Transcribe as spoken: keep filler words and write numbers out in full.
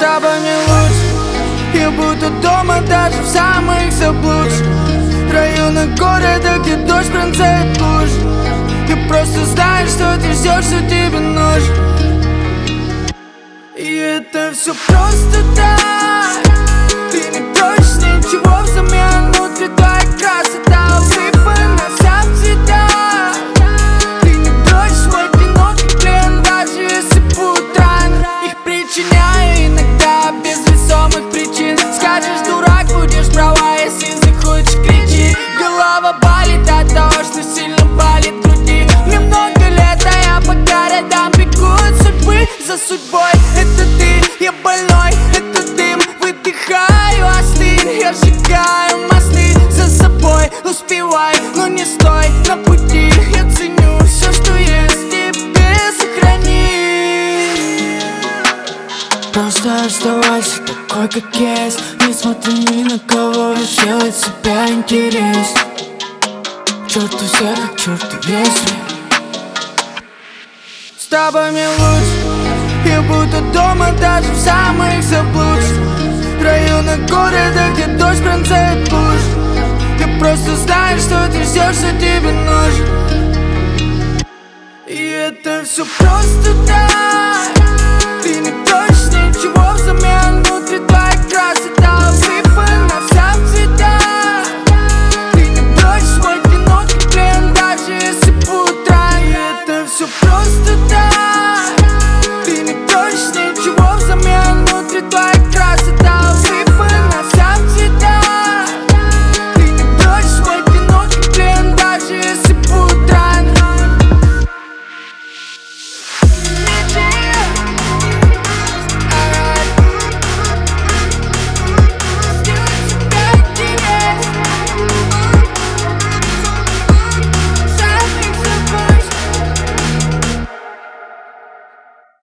тобой не лучше. Я будто дома даже в самых заблудших районах города, где дождь пронзает лужи. Я просто знаю, что ты ждешь, что тебе нужно. И это все просто так. Ты не просишь ничего взамен. Внутри твоя красота усыпана вся в цветах. Ты не просишь мой одинокий плен, даже если будут раны. Их причиняю иногда без весомых причин. Скажешь, дурак, будешь права, если захочешь, кричи. Голова болит от того, что сильно болит в груди. Мне много лет, а я по городам бегу от судьбы за судьбой. Это ты, я больной, это дым. Выдыхаю, остынь, я сжигаю мосты за собой. Успевай, но не стой на пути. Я ценю все, что есть, тебе сохрани. Просто оставайся такой, как есть. Не смотри ни на кого, лишь делай себя интерес. Черт у всех, как черт весь мир. С тобой мне лучше. Я будто дома даже в самых заблудших районах города, где дождь пронзает лужи. Я просто знаю, что ты ждешь, что тебе нужно. И это все просто так. Ты не просишь